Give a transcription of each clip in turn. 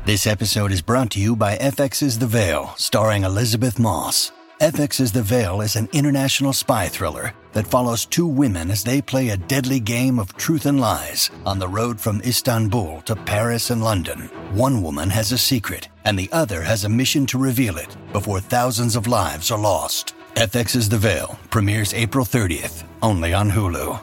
This episode is brought to you by FX's The Veil, starring Elizabeth Moss. FX's The Veil is an international spy thriller that follows two women as they play a deadly game of truth and lies on the road from Istanbul to Paris and London. One woman has a secret, and the other has a mission to reveal it before thousands of lives are lost. FX's The Veil premieres April 30th, only on Hulu.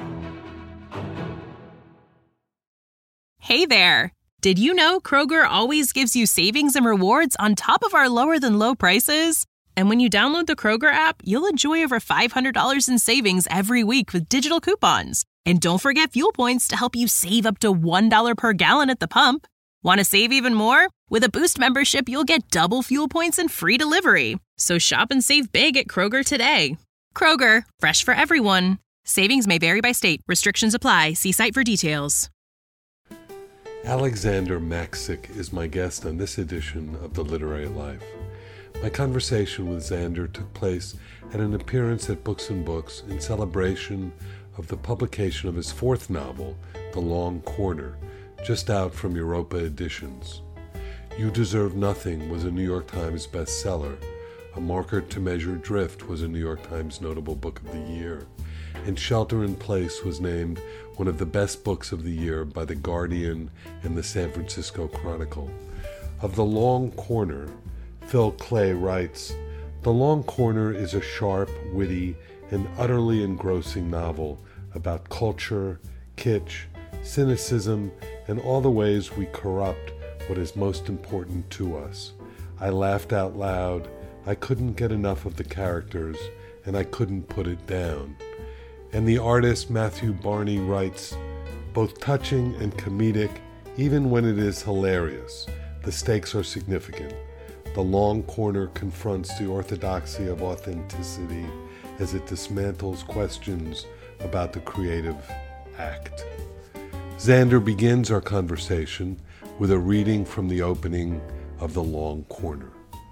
Hey there! Did you know Kroger always gives you savings and rewards on top of our lower-than-low prices? And when you download the Kroger app, you'll enjoy over $500 in savings every week with digital coupons. And don't forget fuel points to help you save up to $1 per gallon at the pump. Want to save even more? With a Boost membership, you'll get double fuel points and free delivery. So shop and save big at Kroger today. Kroger, fresh for everyone. Savings may vary by state. Restrictions apply. See site for details. Alexander Maxick is my guest on this edition of The Literary Life. My conversation with Xander took place at an appearance at Books and Books in celebration of the publication of his fourth novel, The Long Corner, just out from Europa Editions. You Deserve Nothing was a New York Times bestseller. A Marker to Measure Drift was a New York Times notable book of the year. And Shelter in Place was named one of the best books of the year by The Guardian and the San Francisco Chronicle. Of The Long Corner, Phil Clay writes, "The Long Corner is a sharp, witty, and utterly engrossing novel about culture, kitsch, cynicism, and all the ways we corrupt what is most important to us. I laughed out loud. I couldn't get enough of the characters, and I couldn't put it down." And the artist Matthew Barney writes, "Both touching and comedic, even when it is hilarious. The stakes are significant. The Long Corner confronts the orthodoxy of authenticity as it dismantles questions about the creative act." Xander begins our conversation with a reading from the opening of The Long Corner.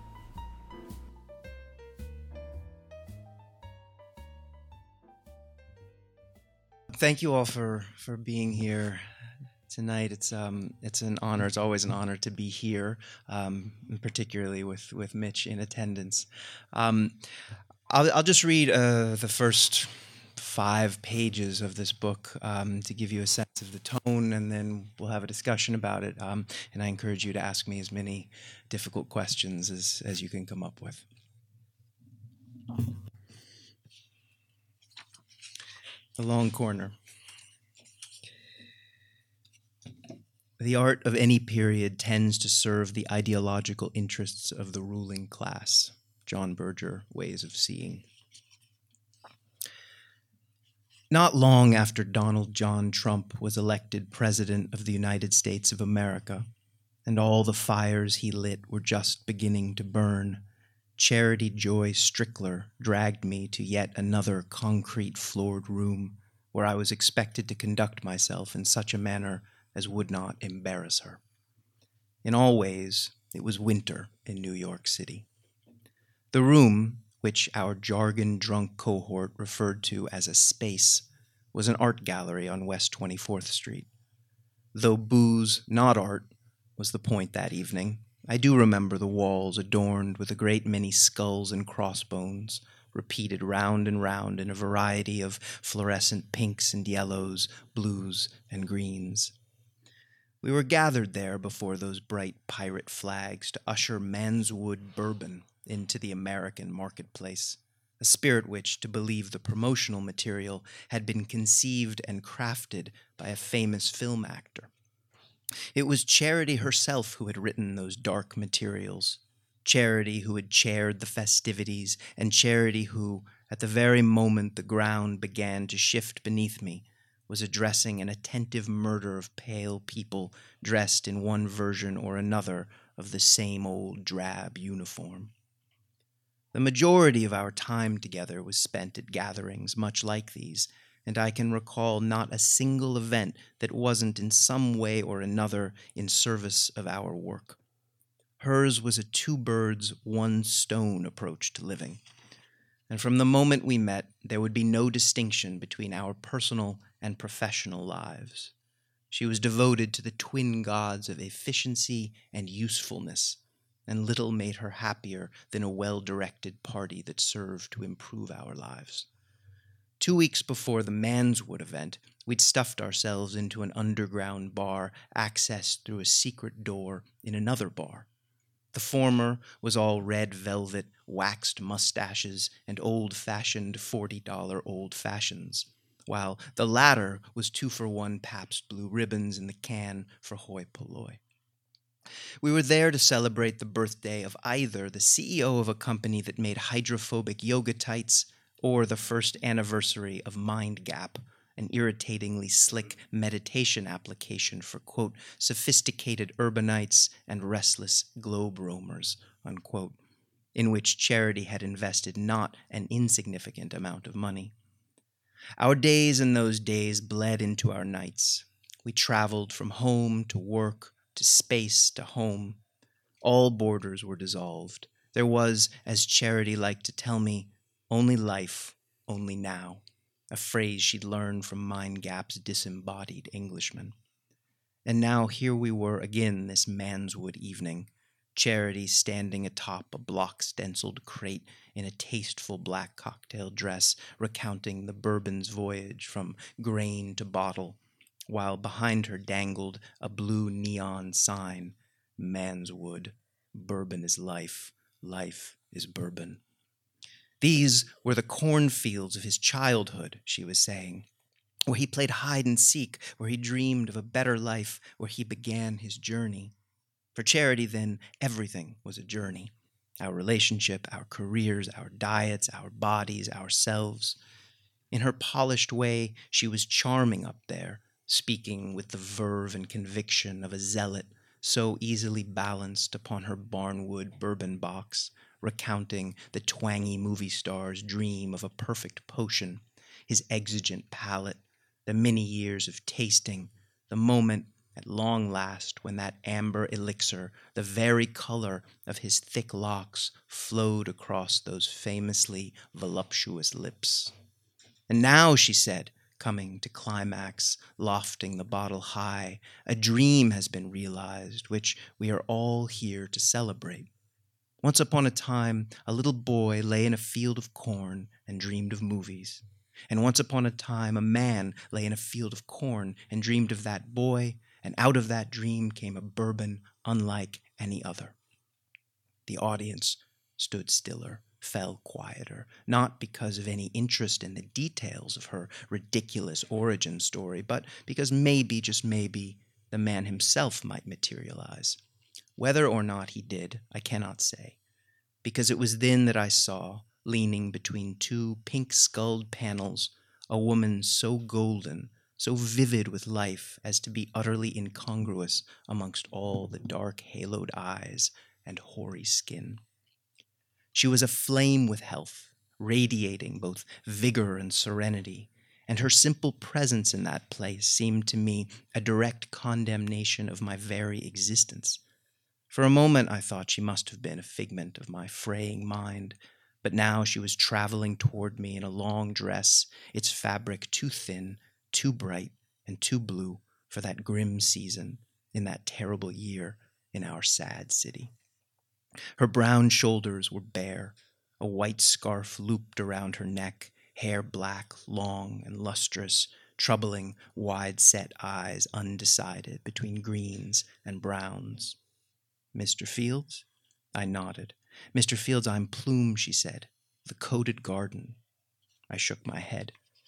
Thank you all for being here tonight. It's an honor. It's always an honor to be here, particularly with Mitch in attendance. I'll just read the first 5 pages of this book to give you a sense of the tone, and then we'll have a discussion about it. And I encourage you to ask me as many difficult questions as you can come up with. The Long Corner. The art of any period tends to serve the ideological interests of the ruling class. John Berger, Ways of Seeing. Not long after Donald John Trump was elected President of the United States of America, and all the fires he lit were just beginning to burn, Charity Joy Strickler dragged me to yet another concrete-floored room where I was expected to conduct myself in such a manner as would not embarrass her. In all ways, it was winter in New York City. The room, which our jargon-drunk cohort referred to as a space, was an art gallery on West 24th Street. Though booze, not art, was the point that evening, I do remember the walls adorned with a great many skulls and crossbones, repeated round and round in a variety of fluorescent pinks and yellows, blues and greens. We were gathered there before those bright pirate flags to usher Manswood bourbon into the American marketplace, a spirit which, to believe the promotional material, had been conceived and crafted by a famous film actor. It was Charity herself who had written those dark materials, Charity who had chaired the festivities, and Charity who, at the very moment the ground began to shift beneath me, was addressing an attentive murder of pale people dressed in one version or another of the same old drab uniform. The majority of our time together was spent at gatherings much like these, and I can recall not a single event that wasn't in some way or another in service of our work. Hers was a 2 birds, 1 stone approach to living, and from the moment we met, there would be no distinction between our personal and professional lives. She was devoted to the twin gods of efficiency and usefulness, and little made her happier than a well-directed party that served to improve our lives. 2 weeks before the Manswood event, we'd stuffed ourselves into an underground bar accessed through a secret door in another bar. The former was all red velvet, waxed mustaches, and old-fashioned $40 old fashions, while the latter was 2-for-1 Pabst Blue Ribbons in the can for hoi polloi. We were there to celebrate the birthday of either the CEO of a company that made hydrophobic yoga tights or the first anniversary of Mind Gap, an irritatingly slick meditation application for, quote, sophisticated urbanites and restless globe roamers, unquote, in which Charity had invested not an insignificant amount of money. Our days in those days bled into our nights. We traveled from home to work, to space to home. All borders were dissolved. There was, as Charity liked to tell me, only life, only now, a phrase she'd learned from Mind Gap's disembodied Englishman. And now here we were again this Manswood evening, Charity standing atop a block-stenciled crate in a tasteful black cocktail dress, recounting the bourbon's voyage from grain to bottle, while behind her dangled a blue neon sign, Manswood, bourbon is life, life is bourbon. These were the cornfields of his childhood, she was saying, where he played hide and seek, where he dreamed of a better life, where he began his journey. For Charity, then, everything was a journey. Our relationship, our careers, our diets, our bodies, ourselves. In her polished way, she was charming up there, speaking with the verve and conviction of a zealot, so easily balanced upon her barnwood bourbon box, recounting the twangy movie star's dream of a perfect potion, his exigent palate, the many years of tasting, the moment at long last when that amber elixir, the very color of his thick locks, flowed across those famously voluptuous lips. And now, she said, coming to climax, lofting the bottle high, a dream has been realized, which we are all here to celebrate. Once upon a time, a little boy lay in a field of corn and dreamed of movies. And once upon a time, a man lay in a field of corn and dreamed of that boy, and out of that dream came a bourbon unlike any other. The audience stood stiller, fell quieter, not because of any interest in the details of her ridiculous origin story, but because maybe, just maybe, the man himself might materialize. Whether or not he did, I cannot say, because it was then that I saw, leaning between two pink-skulled panels, a woman so golden, so vivid with life as to be utterly incongruous amongst all the dark haloed eyes and hoary skin. She was aflame with health, radiating both vigor and serenity, and her simple presence in that place seemed to me a direct condemnation of my very existence. For a moment I thought she must have been a figment of my fraying mind, but now she was traveling toward me in a long dress, its fabric too thin, too bright, and too blue for that grim season, in that terrible year, in our sad city. Her brown shoulders were bare, a white scarf looped around her neck, hair black, long, and lustrous, troubling, wide-set eyes undecided between greens and browns. "Mr. Fields?" I nodded. "Mr. Fields, I'm Plume," she said. "The Coated Garden." I shook my head.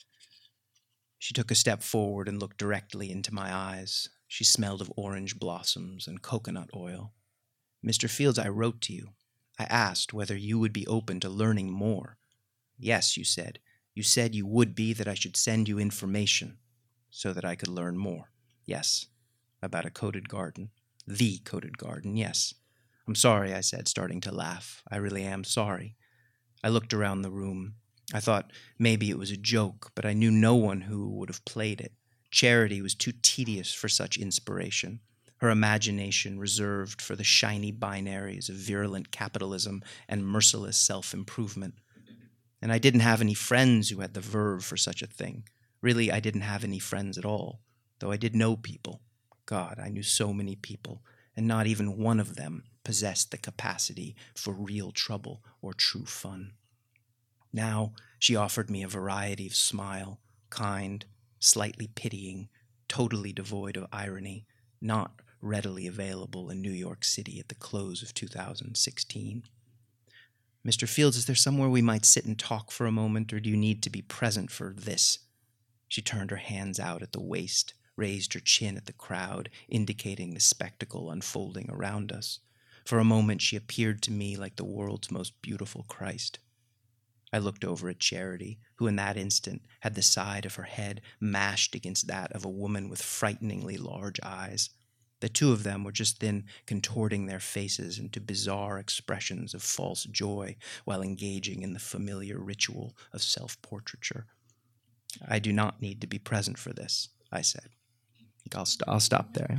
She took a step forward and looked directly into my eyes. She smelled of orange blossoms and coconut oil. "Mr. Fields, I wrote to you. I asked whether you would be open to learning more." "Yes," you said. "You said you would be, that I should send you information so that I could learn more." "Yes." "About a coated garden." "The Coated Garden, yes." "I'm sorry," I said, starting to laugh. "I really am sorry." I looked around the room. I thought maybe it was a joke, but I knew no one who would have played it. Charity was too tedious for such inspiration, her imagination reserved for the shiny binaries of virulent capitalism and merciless self-improvement. And I didn't have any friends who had the verve for such a thing. Really, I didn't have any friends at all. though I did know people. God, I knew so many people, and not even one of them possessed the capacity for real trouble or true fun. Now she offered me a variety of smile, kind, slightly pitying, totally devoid of irony, not readily available in New York City at the close of 2016. Mr. Fields, is there somewhere we might sit and talk for a moment, or do you need to be present for this? She turned her hands out at the waist, raised her chin at the crowd, indicating the spectacle unfolding around us. For a moment she appeared to me like the world's most beautiful Christ. I looked over at Charity, who in that instant had the side of her head mashed against that of a woman with frighteningly large eyes. The two of them were just then contorting their faces into bizarre expressions of false joy while engaging in the familiar ritual of self-portraiture. I do not need to be present for this, I said. I'll stop there.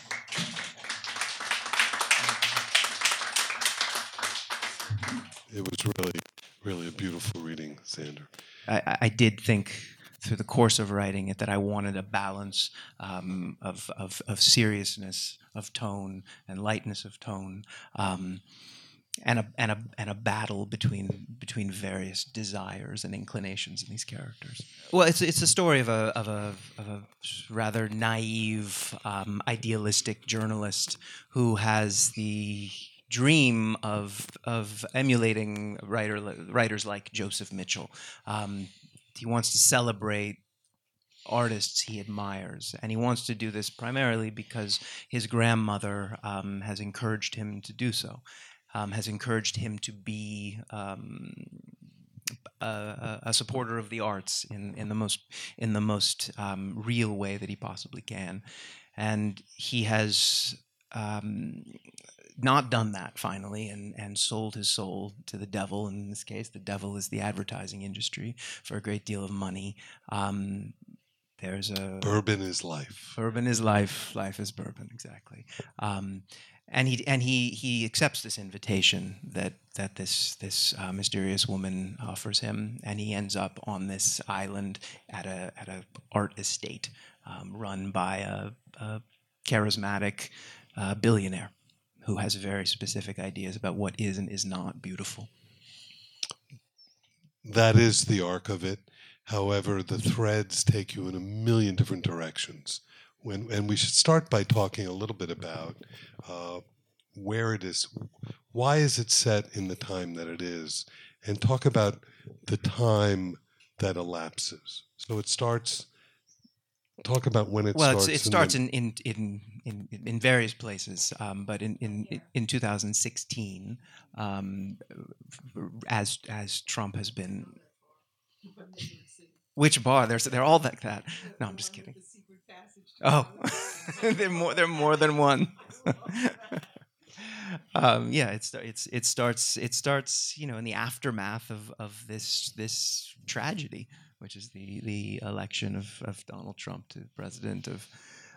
It was really a beautiful reading, Xander. I did think through the course of writing it that I wanted a balance of seriousness of tone and lightness of tone, and a battle between various desires and inclinations in these characters. Well, it's a story of a rather naive, idealistic journalist who has the dream of emulating writers like Joseph Mitchell. He wants to celebrate artists he admires, and he wants to do this primarily because his grandmother has encouraged him to do so, has encouraged him to be a supporter of the arts in the most real way that he possibly can, and he has not done that finally, and sold his soul to the devil. In this case, the devil is the advertising industry for a great deal of money. There's a bourbon is life. Bourbon is life. Life is bourbon. Exactly. And he accepts this invitation that this mysterious woman offers him, and he ends up on this island at a art estate run by a charismatic billionaire who has very specific ideas about what is and is not beautiful. That is the arc of it. However, the threads take you in a million different directions. And we should start by talking a little bit about where it is. Why is it set in the time that it is? And talk about the time that elapses. So it starts. Talk about when it starts. Well, it starts in various places, but in 2016, as Trump has been. Which bar? They're all like that. No, I'm just kidding. Oh, they're more than one. Yeah, it starts in the aftermath of this tragedy, which is the election of Donald Trump to president of,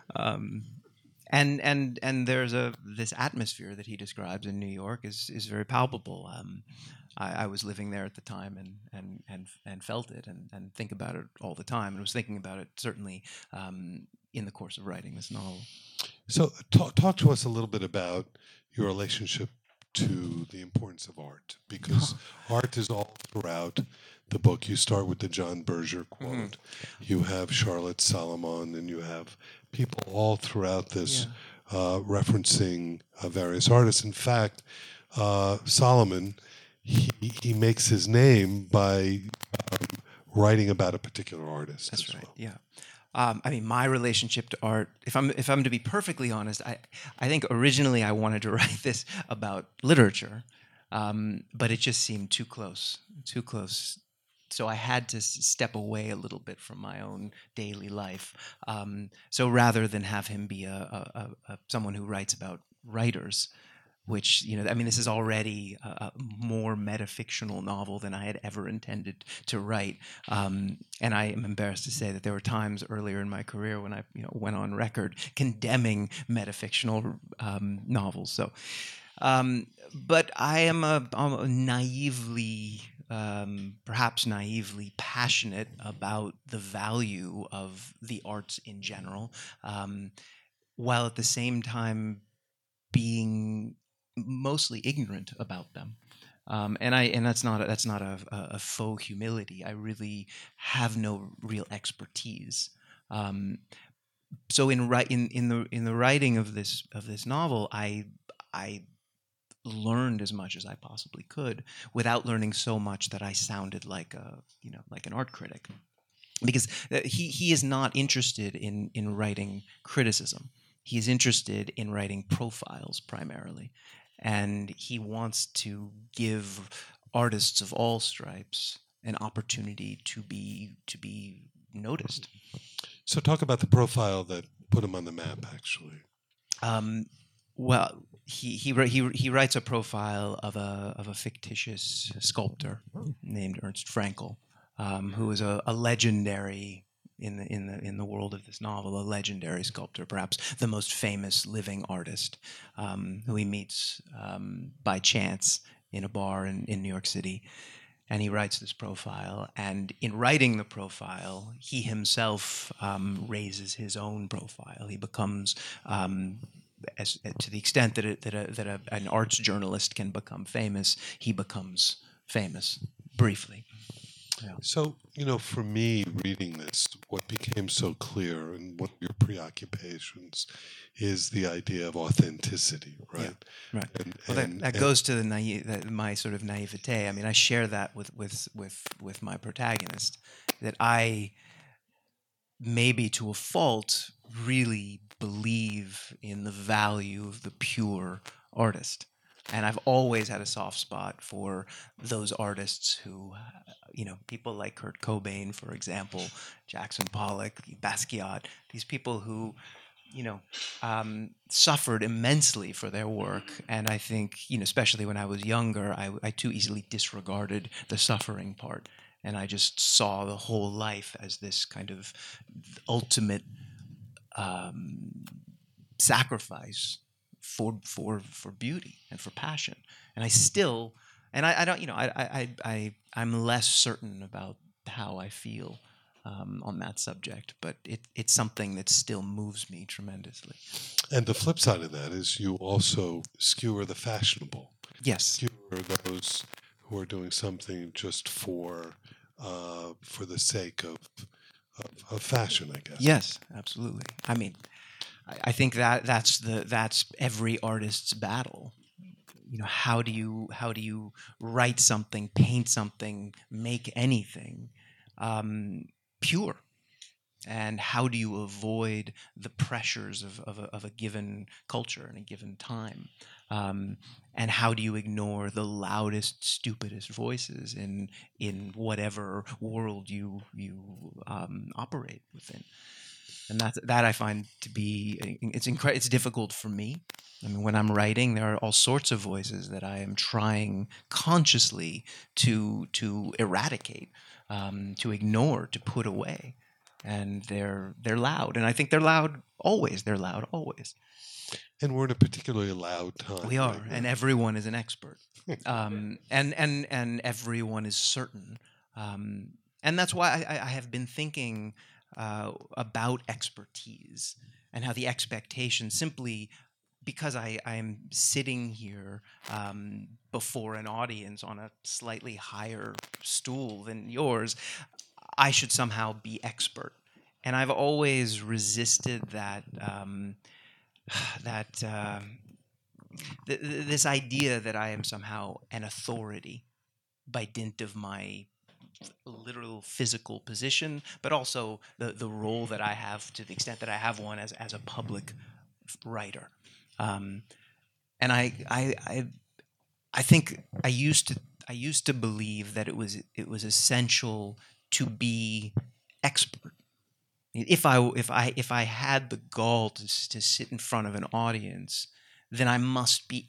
and there's this atmosphere that he describes in New York is very palpable. I was living there at the time and felt it and think about it all the time, and was thinking about it certainly in the course of writing this novel. So talk to us a little bit about your relationship to the importance of art, because art is all throughout the book. You start with the John Berger quote. Mm-hmm. You have Charlotte Salomon, and you have people all throughout this referencing various artists. In fact, Solomon, he makes his name by writing about a particular artist. That's right. Well. Yeah. I mean, my relationship to art, if I'm to be perfectly honest, I think originally I wanted to write this about literature, but it just seemed too close. So I had to step away a little bit from my own daily life. So rather than have him be a someone who writes about writers, which, this is already a more metafictional novel than I had ever intended to write. And I am embarrassed to say that there were times earlier in my career when I went on record condemning metafictional novels. So, but I am a naively perhaps naively passionate about the value of the arts in general, while at the same time being mostly ignorant about them. And that's not a faux humility. I really have no real expertise. So in the writing of this novel, I learned as much as I possibly could without learning so much that I sounded like an art critic, because he is not interested in writing criticism. He is interested in writing profiles primarily, and he wants to give artists of all stripes an opportunity to be noticed. So talk about the profile that put him on the map, actually. Well, he writes a profile of a fictitious sculptor named Ernst Fraenkel, who is a legendary in the world of this novel, a legendary sculptor, perhaps the most famous living artist, who he meets by chance in a bar in New York City. And he writes this profile, and in writing the profile, he himself raises his own profile. He becomes, to the extent that an arts journalist can become famous, he becomes famous briefly. Yeah. So, for me, reading this, what became so clear, and one of your preoccupations is the idea of authenticity, right? Yeah, right. That goes to my sort of naivete. I mean, I share that with my protagonist, that I, maybe to a fault, really believe in the value of the pure artist. And I've always had a soft spot for those artists who, people like Kurt Cobain, for example, Jackson Pollock, Basquiat, these people who, suffered immensely for their work. And I think, especially when I was younger, I too easily disregarded the suffering part. And I just saw the whole life as this kind of ultimate sacrifice for beauty and for passion. And I still, and I don't, I'm less certain about how I feel on that subject, but it's something that still moves me tremendously. And the flip side of that is you also skewer the fashionable. Yes. Skewer those who are doing something just for the sake of fashion, I guess. Yes, absolutely. I mean, I think that's every artist's battle. How do you write something, paint something, make anything pure? And how do you avoid the pressures of a given culture and a given time? And how do you ignore the loudest, stupidest voices in whatever world you operate within? And that I find to be it's difficult for me. I mean, when I'm writing, there are all sorts of voices that I am trying consciously to eradicate, to ignore, to put away, and they're loud. And I think they're loud always. They're loud always. And we're in a particularly loud time. We are, and everyone is an expert, and everyone is certain, and that's why I have been thinking about expertise and how the expectation, simply because I am sitting here before an audience on a slightly higher stool than yours, I should somehow be expert. And I've always resisted this idea that I am somehow an authority by dint of my literal physical position, but also the role that I have, to the extent that I have one, as a public writer. And I think I used to believe that it was essential to be expert. If I had the gall to sit in front of an audience, then I must be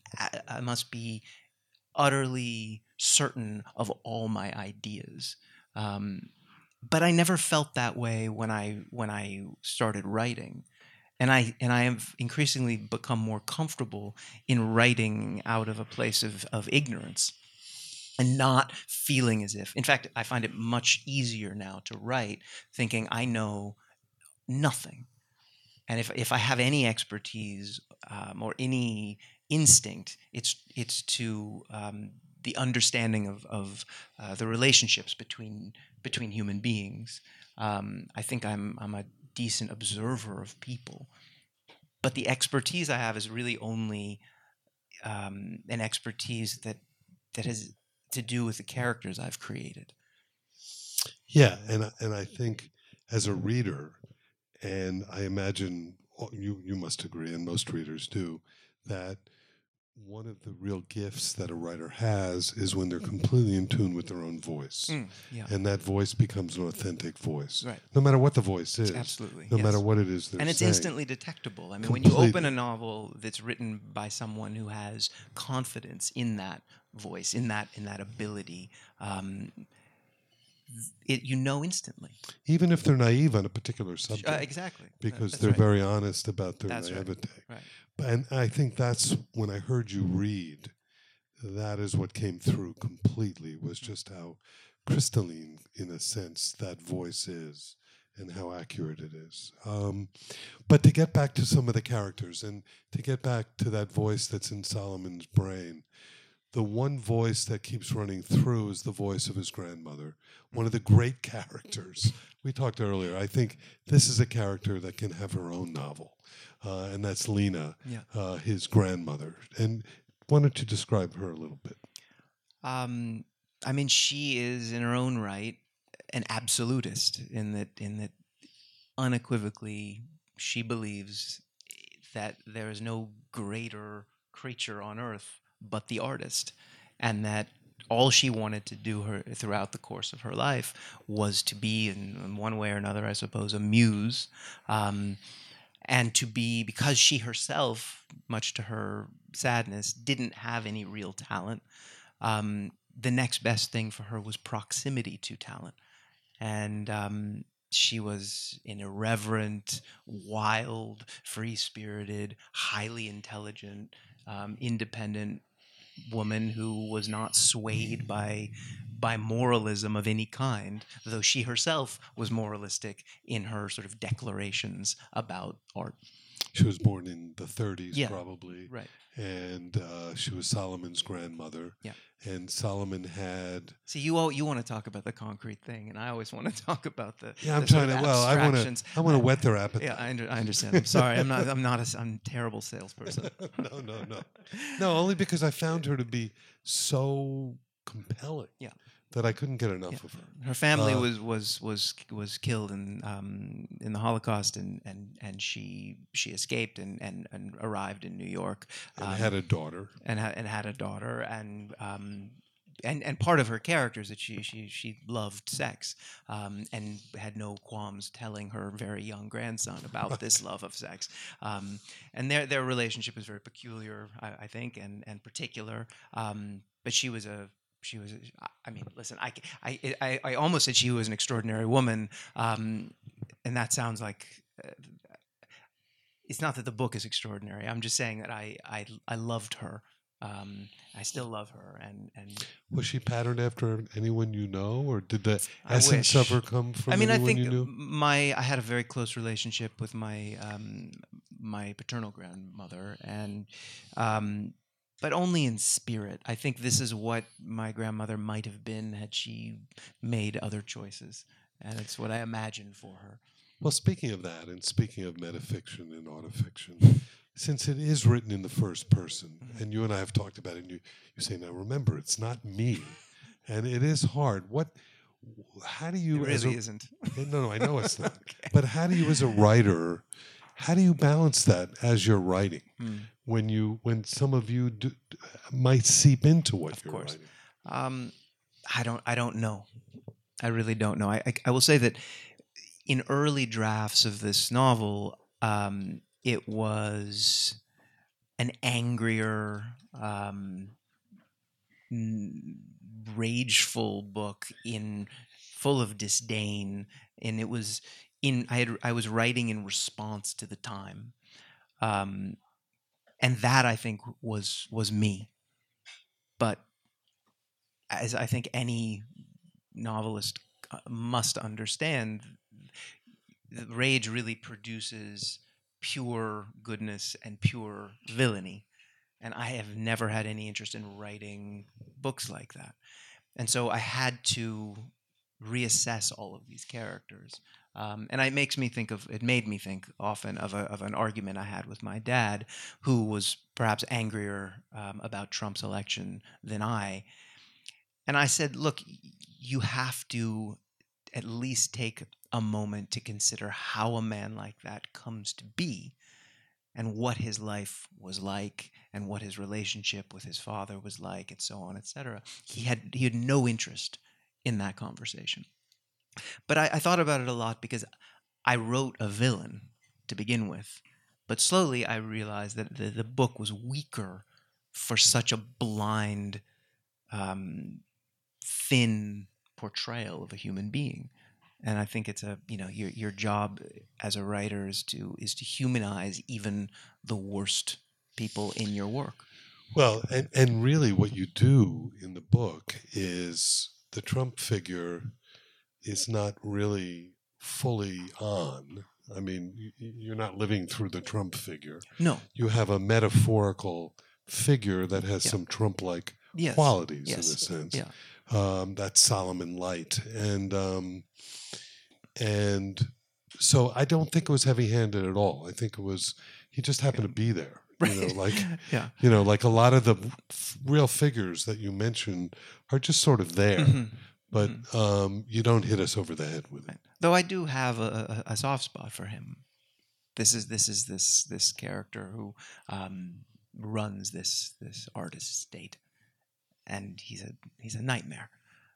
utterly certain of all my ideas. But I never felt that way when I started writing, and I have increasingly become more comfortable in writing out of a place of ignorance. and not feeling as if. In fact, I find it much easier now to write thinking I know nothing. And if I have any expertise or any instinct, it's to the understanding of the relationships between human beings. I think I'm a decent observer of people, but the expertise I have is really only an expertise that has to do with the characters I've created. Yeah, and I think as a reader, and I imagine you must agree, and most readers do, that one of the real gifts that a writer has is when they're completely in tune with their own voice. Yeah. And that voice becomes an authentic voice. Right. No matter what the voice is. Absolutely. No yes. matter what it is they're And it's saying. instantly detectable. I mean, Completely. when you open a novel that's written by someone who has confidence in that voice, in that ability, you know instantly. Even if they're naive on a particular subject. Exactly. Because That's they're right. very honest about their That's naivete. Right. And I think that's when I heard you read, that is what came through completely, was just how crystalline, in a sense, that voice is and how accurate it is. But to get back to some of the characters and to get back to that voice that's in Solomon's brain, the one voice that keeps running through is the voice of his grandmother, one of the great characters. We talked earlier, I think this is a character that can have her own novel, and that's Lena, his grandmother. And why don't you describe her a little bit? I mean, she is in her own right an absolutist in that unequivocally she believes that there is no greater creature on earth but the artist, and that all she wanted to do throughout the course of her life was to be, in one way or another, I suppose, a muse, and to be, because she herself, much to her sadness, didn't have any real talent. The next best thing for her was proximity to talent, and she was an irreverent, wild, free-spirited, highly intelligent, independent woman who was not swayed by moralism of any kind, though she herself was moralistic in her sort of declarations about art. She was born in the 30s, probably. Right. And she was Solomon's grandmother. Yeah. And Solomon had... See, you want to talk about the concrete thing, and I always want to talk about the I'm trying to... Well, I want to whet their appetite. Yeah, I understand. I'm sorry. I'm a terrible salesperson. No, only because I found her to be so compelling. Yeah. That I couldn't get enough of her. Her family was killed in the Holocaust, and she escaped and arrived in New York and had a daughter. And had a daughter, and part of her character is that she loved sex, and had no qualms telling her very young grandson about this love of sex, and their relationship was very peculiar, I think, and particular. But she was I mean, listen, I almost said she was an extraordinary woman, and that sounds like it's not that the book is extraordinary. I'm just saying that I loved her. I still love her, and was she patterned after anyone you know, or did the essence of her come from anyone you knew? I had a very close relationship with my paternal grandmother, and but only in spirit. I think this is what my grandmother might have been had she made other choices, and it's what I imagine for her. Well, speaking of that, and speaking of metafiction and autofiction, since it is written in the first person, and you and I have talked about it, and you say, now remember, it's not me, and it is hard. How do you... It really isn't. No, I know it's not. Okay. But how do you, as a writer, how do you balance that as you're writing? When some of you might seep into what you're writing? I don't know. I really don't know. I will say that in early drafts of this novel, it was an angrier, rageful book, full of disdain, and it was I was writing in response to the time. And that, I think, was me. But as I think any novelist must understand, rage really produces pure goodness and pure villainy. And I have never had any interest in writing books like that. And so I had to reassess all of these characters. And it made me think often of an argument I had with my dad, who was perhaps angrier about Trump's election than I. And I said, look, you have to at least take a moment to consider how a man like that comes to be, and what his life was like, and what his relationship with his father was like, and so on, etc. He had no interest in that conversation. But I thought about it a lot because I wrote a villain to begin with. But slowly I realized that the book was weaker for such a blind, thin portrayal of a human being. And I think it's your job as a writer is to humanize even the worst people in your work. Well, and really what you do in the book is the Trump figure is not really fully on. I mean, you're not living through the Trump figure. No. You have a metaphorical figure that has some Trump-like qualities in a sense. Yeah. That's Solomon Light. And so I don't think it was heavy-handed at all. I think it was, he just happened to be there. Like a lot of the real figures that you mentioned are just sort of there. Mm-hmm. But you don't hit us over the head with it. Though I do have a soft spot for him. This is this character who runs this artist estate, and he's a nightmare.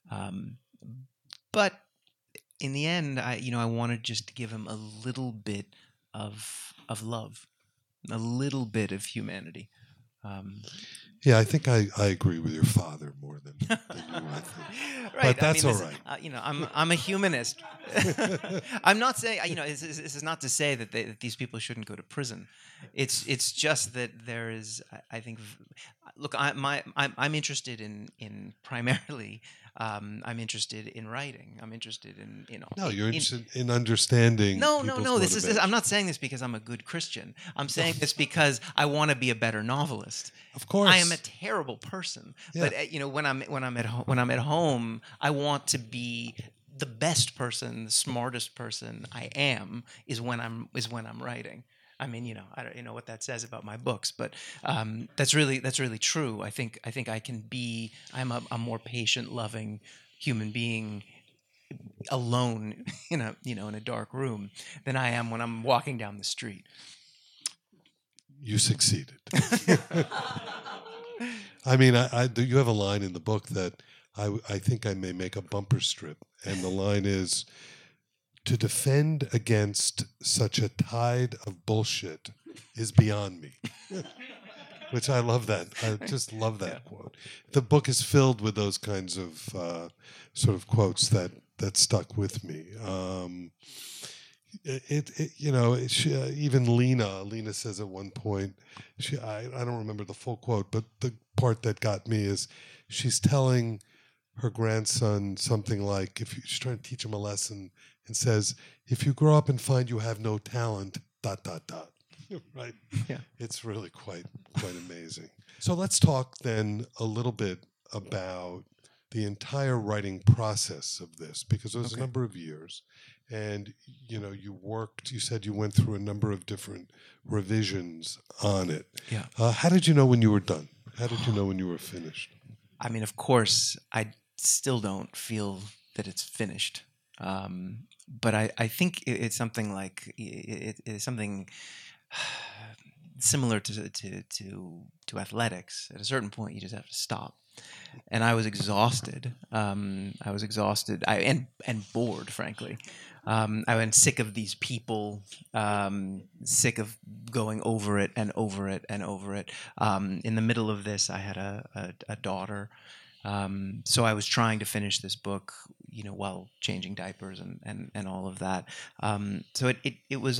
But in the end, I wanted just to give him a little bit of love, a little bit of humanity. Yeah, I think I agree with your father more than you, I think. Right. But that's all right. I'm a humanist. I'm not saying, this is not to say that these people shouldn't go to prison. It's just that there is, I think, look, I'm interested in primarily, I'm interested in writing. I'm interested in. No, you're interested in understanding. No. I'm not saying this because I'm a good Christian. I'm saying this because I want to be a better novelist. Of course, I am a terrible person. Yeah. But when I'm at home, I want to be the best person, the smartest person I am is when I'm writing. I mean, I don't know what that says about my books, but that's really true. I think I can be. I'm a more patient, loving human being alone in a dark room than I am when I'm walking down the street. You succeeded. I mean, you have a line in the book that I think I may make a bumper strip, and the line is, "To defend against such a tide of bullshit is beyond me." Which I love that. I just love that quote. The book is filled with those kinds of sort of quotes that stuck with me. Even Lena says at one point, I don't remember the full quote, but the part that got me is she's telling her grandson something like, she's trying to teach him a lesson, and says, "If you grow up and find you have no talent, ... Right? Yeah. It's really quite amazing. So let's talk then a little bit about the entire writing process of this, because it was a number of years, and you said you went through a number of different revisions on it. Yeah. How did you know when you were done? How did you know when you were finished? I mean, of course, I still don't feel that it's finished. But I think it's something like it's something similar to athletics. At a certain point, you just have to stop. And I was exhausted. And bored, frankly. I went sick of these people, sick of going over it and over it and over it. In the middle of this, I had a daughter. So I was trying to finish this book, while changing diapers and all of that. So it was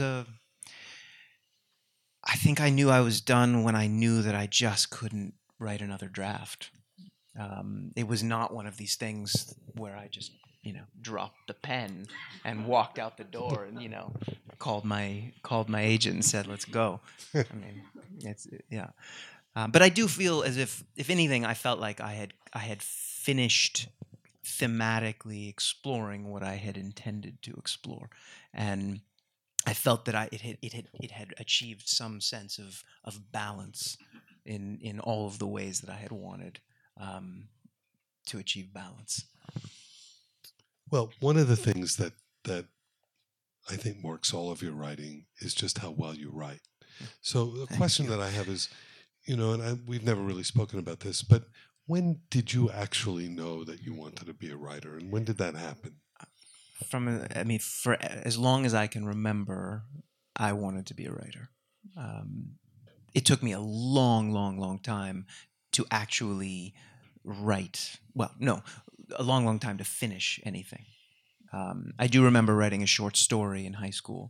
I think I knew I was done when I knew that I just couldn't write another draft. It was not one of these things where I just, dropped the pen and walked out the door and, called my agent and said, "Let's go." I mean, yeah. But I do feel as if anything, I felt like I had finished thematically exploring what I had intended to explore, and I felt that it had achieved some sense of balance in all of the ways that I had wanted to achieve balance. Well, one of the things that I think marks all of your writing is just how well you write. So the question that I have is, we've never really spoken about this, but when did you actually know that you wanted to be a writer, and when did that happen? For as long as I can remember, I wanted to be a writer. It took me a long, long, long time to actually write. Well, no, a long, long time to finish anything. I do remember writing a short story in high school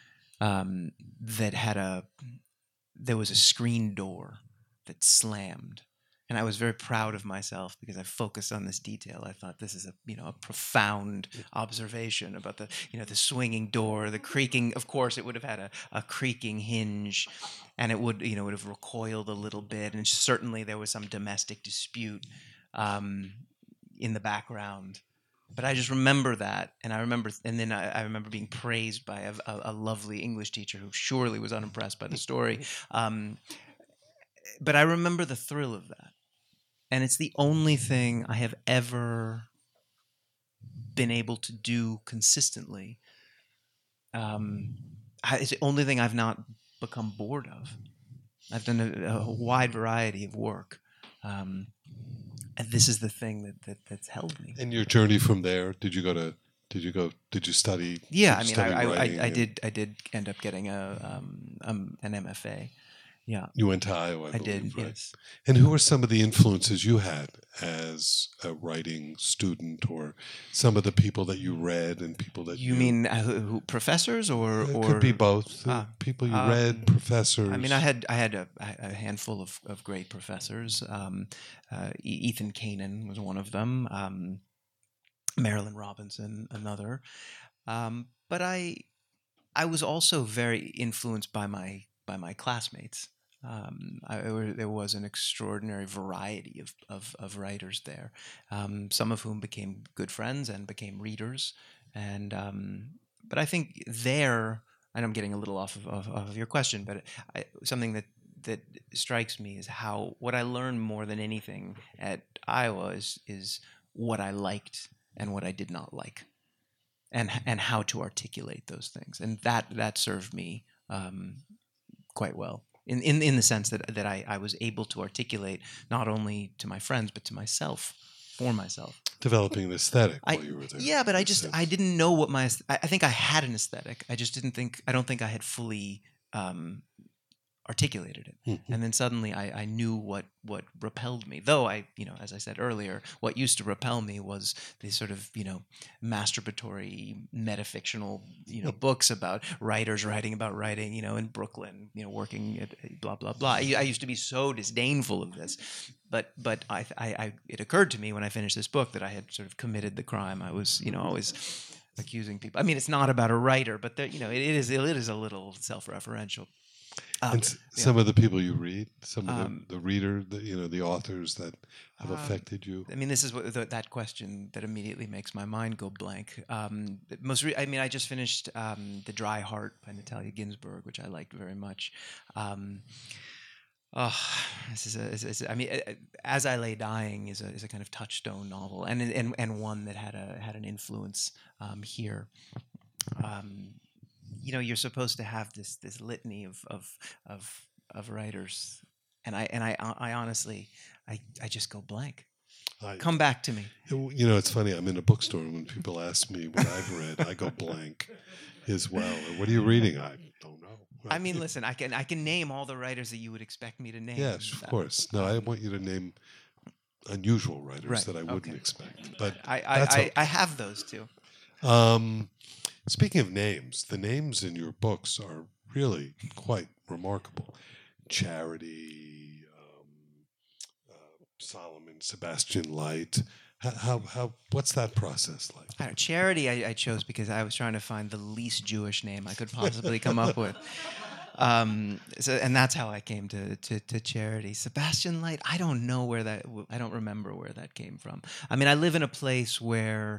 that there was a screen door that slammed. And I was very proud of myself because I focused on this detail. I thought this is a profound observation about the swinging door, the creaking. Of course, it would have had a creaking hinge, and it would have recoiled a little bit. And certainly there was some domestic dispute in the background. But I just remember that, and I remember being praised by a lovely English teacher who surely was unimpressed by the story. But I remember the thrill of that. And it's the only thing I have ever been able to do consistently. It's the only thing I've not become bored of. I've done a wide variety of work. And this is the thing that's held me. And your journey from there, did you study? Yeah, I did end up getting an MFA. Yeah. You went to Iowa, I did, right? Yes. And who were some of the influences you had as a writing student, or some of the people that you read and people that you mean who professors or it could be both. People you read, professors. I mean, I had a handful of great professors. Ethan Kanan was one of them. Marilyn Robinson, another. But I was also very influenced by my classmates. There was an extraordinary variety of writers there, some of whom became good friends and became readers. And but I think there, and I'm getting a little off of your question, but something that strikes me is how what I learned more than anything at Iowa is what I liked and what I did not like, and how to articulate those things, and that served me quite well. In the sense that I was able to articulate not only to my friends but to myself, for myself. Developing an aesthetic while you were there. Yeah, but I didn't know what I think I had an aesthetic. I just I don't think I had fully articulated it. Mm-hmm. And then suddenly I knew what repelled me. Though as I said earlier, what used to repel me was these sort of, masturbatory metafictional, books about writers writing about writing, in Brooklyn, working at blah, blah, blah. I used to be so disdainful of this. But it occurred to me when I finished this book that I had sort of committed the crime. I was, always accusing people. I mean, it's not about a writer, but it is a little self-referential. And some of the people you read, some of the reader, the authors that have affected you. I mean, this is that question that immediately makes my mind go blank. I just finished The Dry Heart by Natalia Ginzburg, which I liked very much. As I Lay Dying is a kind of touchstone novel, and one that had an influence here. You're supposed to have this litany of writers, and I honestly I just go blank. Come back to me. It's funny. I'm in a bookstore, and when people ask me what I've read, I go blank as well. What are you reading? I don't know. I mean, listen, I can name all the writers that you would expect me to name. Yes, of course. No, I want you to name unusual writers that I wouldn't expect. But I have those too. Speaking of names, the names in your books are really quite remarkable. Charity, Solomon, Sebastian Light. What's that process like? Charity I chose because I was trying to find the least Jewish name I could possibly come up with. And that's how I came to Charity. Sebastian Light, I don't remember where that came from. I mean, I live in a place where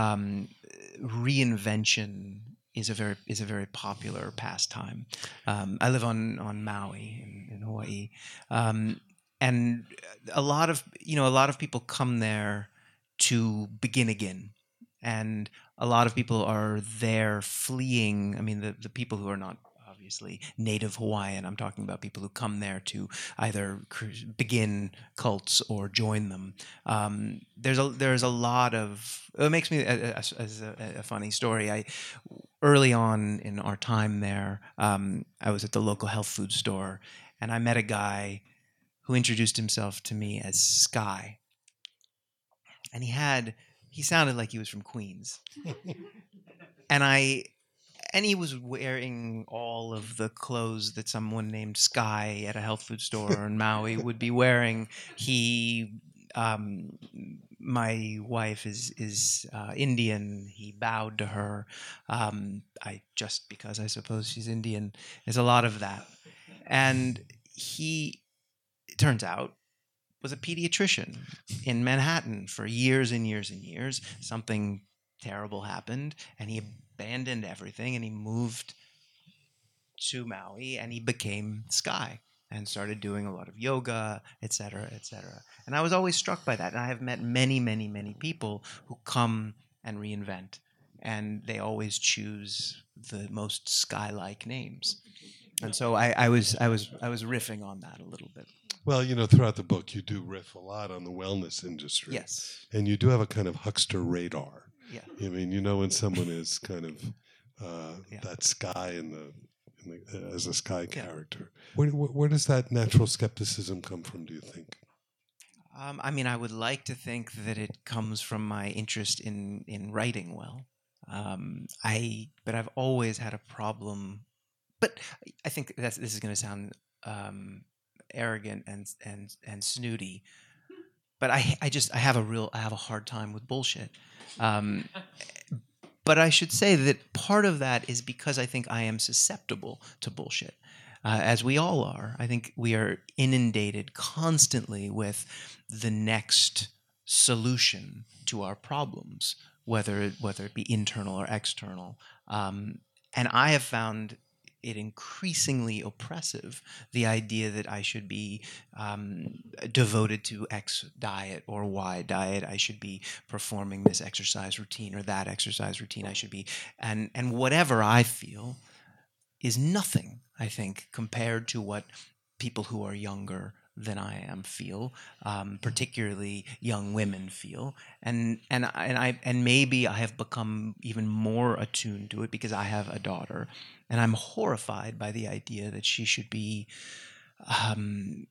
reinvention is a very popular pastime. I live on Maui in Hawaii, and a lot of people come there to begin again, and a lot of people are there fleeing. I mean, the people who are not obviously native Hawaiian. I'm talking about people who come there to either begin cults or join them. There's a lot of. It makes me as a funny story. Early on in our time there, I was at the local health food store, and I met a guy who introduced himself to me as Sky, and he sounded like he was from Queens, and he was wearing all of the clothes that someone named Sky at a health food store in Maui would be wearing. My wife is Indian. He bowed to her. Just because I suppose she's Indian. There's a lot of that. And he, it turns out, was a pediatrician in Manhattan for years and years and years. Something terrible happened, and he abandoned everything, and he moved to Maui, and he became Sky and started doing a lot of yoga, et cetera, et cetera. And I was always struck by that. And I have met many, many, many people who come and reinvent, and they always choose the most Sky-like names. And so I was riffing on that a little bit. Well, throughout the book, you do riff a lot on the wellness industry. Yes. And you do have a kind of huckster radar. Yeah. I mean, when someone is kind of that Sky as a Sky character. Where does that natural skepticism come from, do you think? I mean, I would like to think that it comes from my interest in writing well. But I've always had a problem. But I think this is going to sound arrogant and snooty. But I have a hard time with bullshit. But I should say that part of that is because I think I am susceptible to bullshit, as we all are. I think we are inundated constantly with the next solution to our problems, whether it be internal or external. And I have found it increasingly oppressive, the idea that I should be devoted to X diet or Y diet. I should be performing this exercise routine or that exercise routine. I should be, and whatever I feel is nothing, I think, compared to what people who are younger than I am feel, particularly young women feel, and maybe I have become even more attuned to it because I have a daughter, and I'm horrified by the idea that she should be in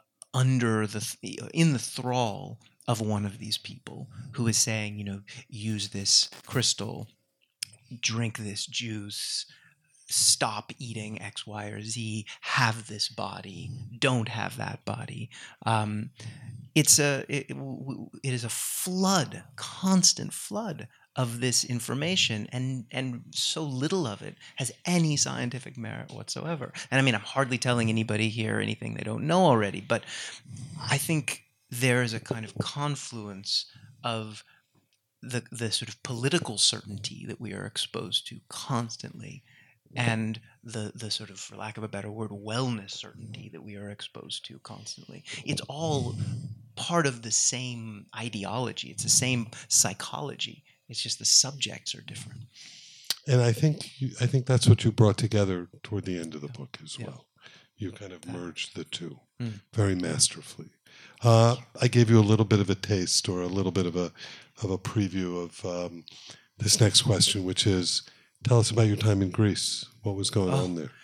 the thrall of one of these people who is saying, use this crystal, drink this juice, stop eating X, Y, or Z, have this body, don't have that body. It is a flood, constant flood of this information, and so little of it has any scientific merit whatsoever. And I mean, I'm hardly telling anybody here anything they don't know already, but I think there is a kind of confluence of the sort of political certainty that we are exposed to constantly, and the sort of, for lack of a better word, wellness certainty that we are exposed to constantly. It's all part of the same ideology. It's the same psychology. It's just the subjects are different. And I think that's what you brought together toward the end of the book as well. You kind of merged the two very masterfully. I gave you a little bit of a taste, or a little bit of a preview of this next question, which is, tell us about your time in Greece. What was going on there?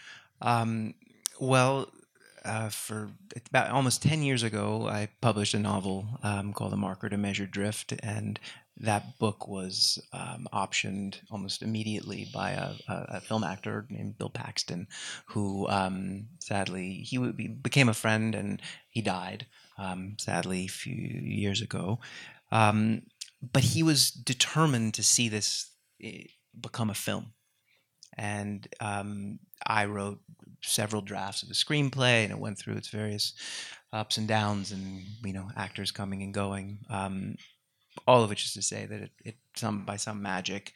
For about almost 10 years ago, I published a novel called A Marker to Measure Drift, and that book was optioned almost immediately by a film actor named Bill Paxton, who sadly he became a friend and he died. sadly, a few years ago. But he was determined to see this become a film. And I wrote several drafts of the screenplay, and it went through its various ups and downs, and actors coming and going. All of which is to say that it by some magic,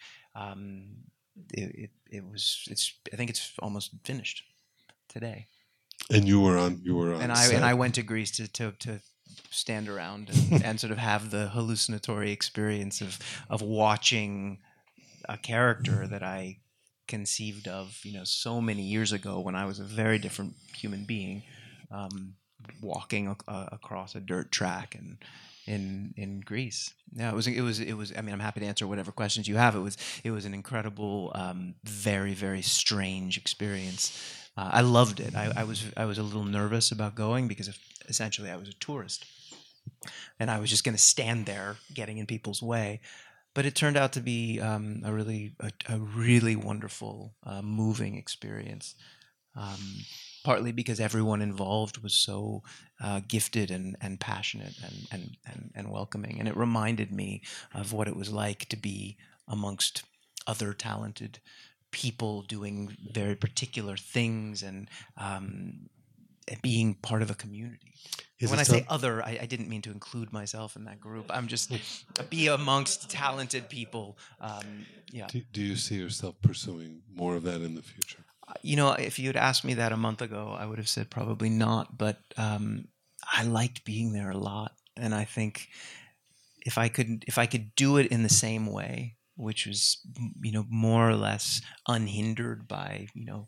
I think it's almost finished today. And you were on and set. I went to Greece to stand around and sort of have the hallucinatory experience of watching a character that I conceived of so many years ago when I was a very different human being, walking across a dirt track and in Greece. Yeah, it was. I mean, I'm happy to answer whatever questions you have. It was an incredible, very, very strange experience. I loved it. I was a little nervous about going because essentially I was a tourist, and I was just going to stand there getting in people's way. But it turned out to be a really wonderful, moving experience. Partly because everyone involved was so gifted and passionate and welcoming. And it reminded me of what it was like to be amongst other talented people doing very particular things and being part of a community. When I say other, I didn't mean to include myself in that group. I'm just be amongst talented people. Yeah. Do you see yourself pursuing more of that in the future? If you had asked me that a month ago, I would have said probably not. But I liked being there a lot, and I think if I could do it in the same way, which was more or less unhindered by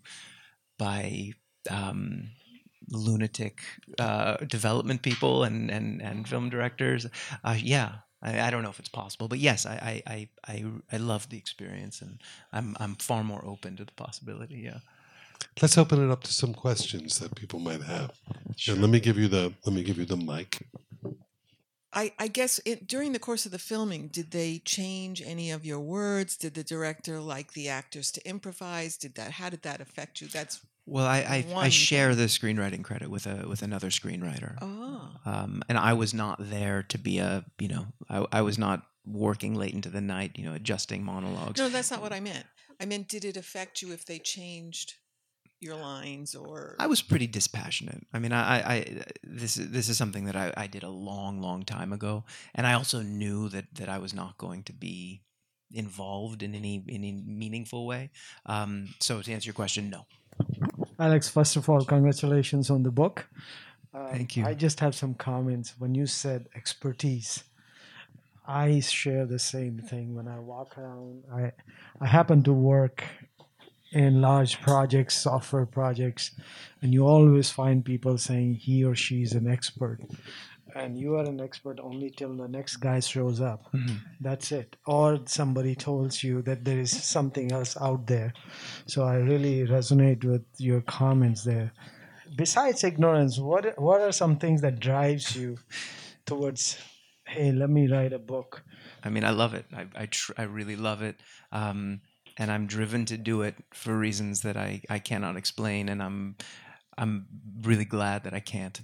lunatic development people and film directors, I don't know if it's possible, but yes, I loved the experience, and I'm far more open to the possibility. Yeah. Let's open it up to some questions that people might have. Sure. And let me give you the mic. I guess during the course of the filming, did they change any of your words? Did the director like the actors to improvise? How did that affect you? Well, I share the screenwriting credit with another screenwriter. Oh. And I was not there to be I was not working late into the night, adjusting monologues. No, that's not what I meant. I meant, did it affect you if they changed your lines or? I was pretty dispassionate. I mean, this is something that I did a long, long time ago, and I also knew that I was not going to be involved in any meaningful way. So to answer your question, no. Alex, first of all, congratulations on the book. Thank you. I just have some comments. When you said expertise, I share the same thing. When I walk around, I happen to work in large projects, software projects, and you always find people saying he or she is an expert. And you are an expert only till the next guy shows up. Mm-hmm. That's it. Or somebody tells you that there is something else out there. So I really resonate with your comments there. Besides ignorance, what are some things that drives you towards, hey, let me write a book? I mean, I love it. I really love it. And I'm driven to do it for reasons that I cannot explain. And I'm really glad that I can't.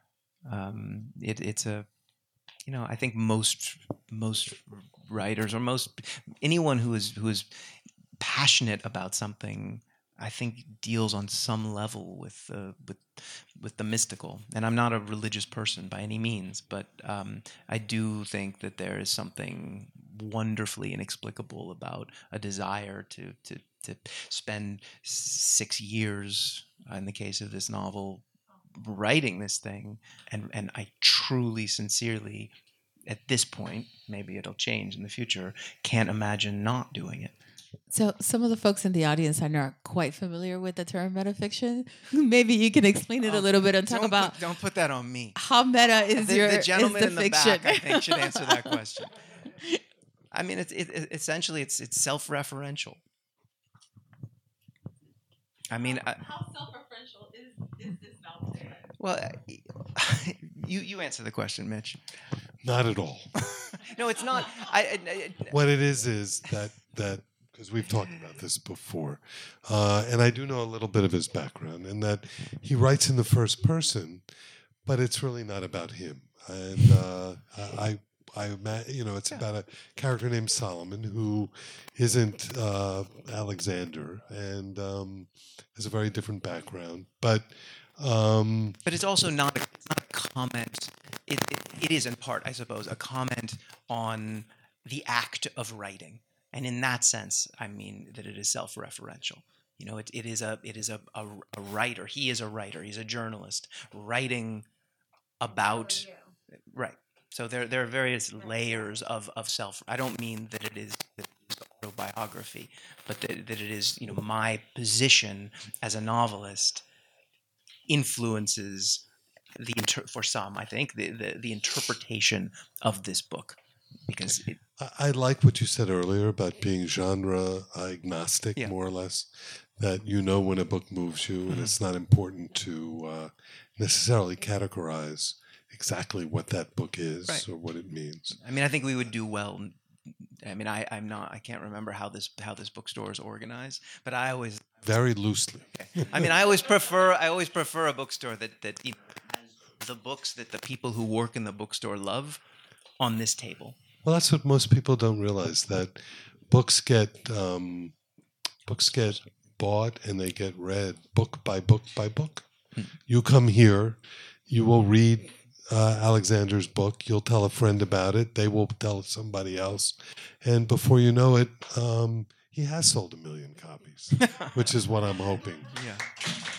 It's a, I think most writers or anyone who is passionate about something, I think deals on some level with the mystical. And I'm not a religious person by any means, but I do think that there is something wonderfully inexplicable about a desire to spend 6 years, in the case of this novel, writing this thing, and I truly, sincerely, at this point, maybe it'll change in the future, can't imagine not doing it. So some of the folks in the audience are not quite familiar with the term metafiction. Maybe you can explain it a little bit and talk about... Don't put that on me. How meta is the gentleman is the in the fiction? back, I think, should answer that question. I mean, essentially, it's self-referential. I mean... How self-referential is this novel? Well, you answer the question, Mitch. Not at all. No, it's not. What it is that because we've talked about this before, and I do know a little bit of his background, and that he writes in the first person, but it's really not about him. And it's about a character named Solomon who isn't Alexander and has a very different background. But it's also not a comment. It is in part, I suppose, a comment on the act of writing, and in that sense, I mean that it is self-referential. You know, it is a writer. He is a writer. He's a journalist writing about right. So there are various layers of self. I don't mean that it is autobiography, but that it is, you know, my position as a novelist influences for some, I think, the interpretation of this book, because I like what you said earlier about being genre agnostic, more or less. That you know when a book moves you, and it's not important to necessarily categorize exactly what that book is or what it means. I mean, I think we would do well. I mean, I can't remember how this bookstore is organized, but I always very loosely. Okay. I mean, I always prefer a bookstore that you know, has the books that the people who work in the bookstore love on this table. Well, that's what most people don't realize, that books get bought and they get read book by book by book. You come here, you will read Alexander's book, you'll tell a friend about it, they will tell somebody else, and before you know it, he has sold 1 million copies, which is what I'm hoping. Yeah.